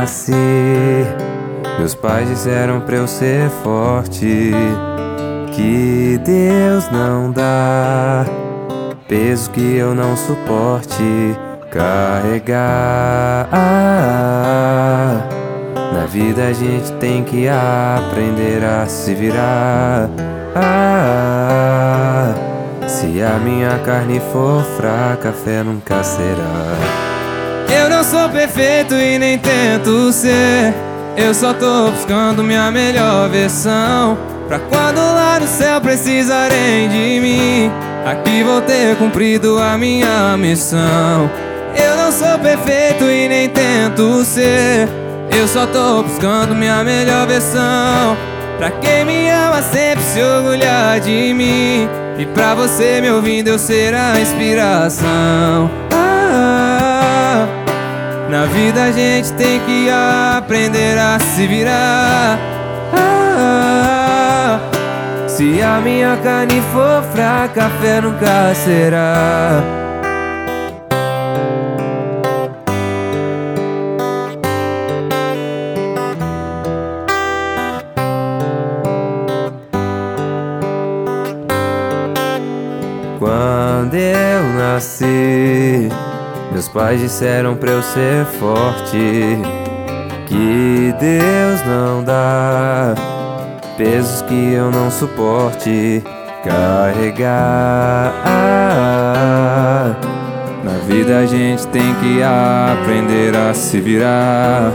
nasci, meus pais disseram pra eu ser forte, que Deus não dá peso que eu não suporte carregar. Na vida a gente tem que aprender a se virar. Se a minha carne for fraca, a fé nunca será. Eu não sou perfeito e nem tento ser, eu só tô buscando minha melhor versão, pra quando lá no céu precisarem de mim, aqui vou ter cumprido a minha missão. Eu não sou perfeito e nem tento ser, eu só tô buscando minha melhor versão, pra quem me ama sempre se orgulhar de mim, e pra você me ouvindo eu ser a inspiração. Na vida a gente tem que aprender a se virar. Se a minha carne for fraca, a fé nunca será. Quando eu nasci, meus pais disseram pra eu ser forte, que Deus não dá pesos que eu não suporte carregar. Na vida a gente tem que aprender a se virar.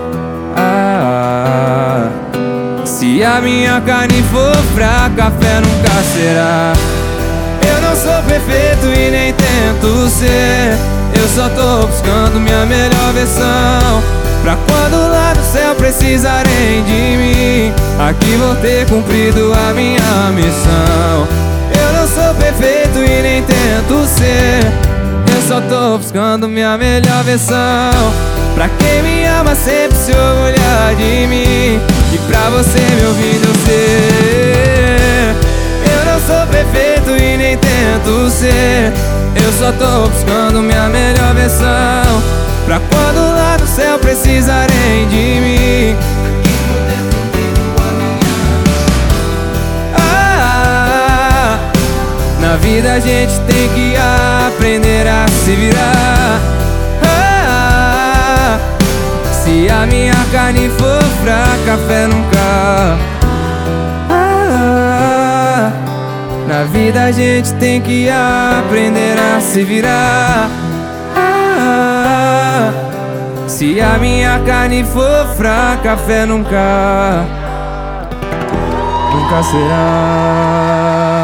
Se a minha carne for fraca, a fé nunca será. Eu não sou perfeito e nem tento ser, eu só tô buscando minha melhor versão, pra quando lá no céu precisarem de mim, aqui vou ter cumprido a minha missão. Eu não sou perfeito e nem tento ser, eu só tô buscando minha melhor versão, pra quem me ama sempre se orgulhar de mim, e pra você me ouvindo eu ser. Eu não sou perfeito e nem tento ser, eu só tô buscando minha melhor versão, pra quando lá no céu precisarem de mim. Na vida a gente tem que aprender a se virar. Se a minha carne for fraca, a fé nunca. Na vida a gente tem que aprender a se virar. Se a minha carne for fraca, a fé nunca será.